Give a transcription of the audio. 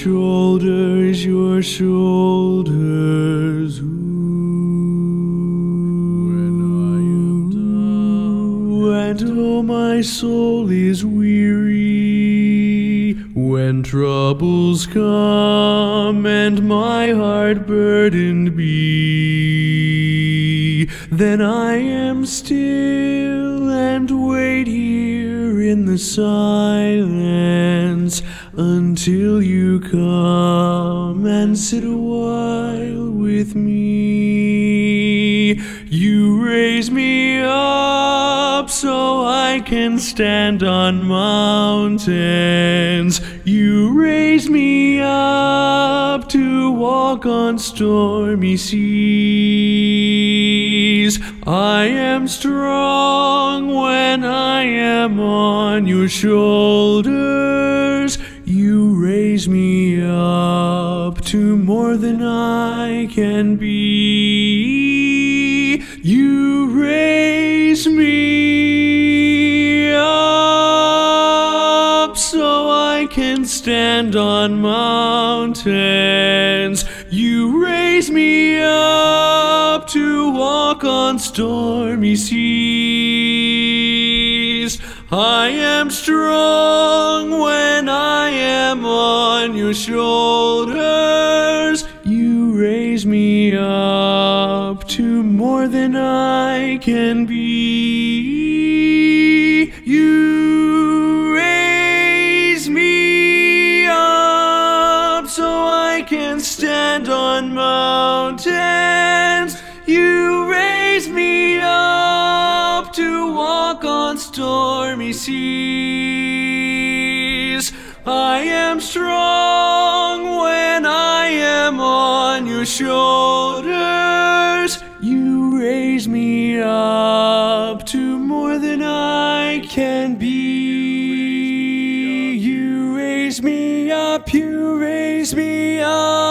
shoulders, your shoulders. When I am down, and oh, my soul is weary. When troubles come and my heart burdened be, then I am still and wait here in the silence until you come and sit a while with me. You raise me up so I can stand on mountains. You raise me up to walk on stormy seas. I am strong when I am on your shoulders. You raise me up to more than I can be. You raise me up so I can stand on mountains. You raise me up to walk on stormy seas. I am strong when I am on your shoulders. You raise me up to more than I can be. You raise me up so I can stand on mountains. You raise me up to walk on stormy seas. I am strong when I am on your shoulders. You raise me up to more than I can be. You raise me up, you raise me up.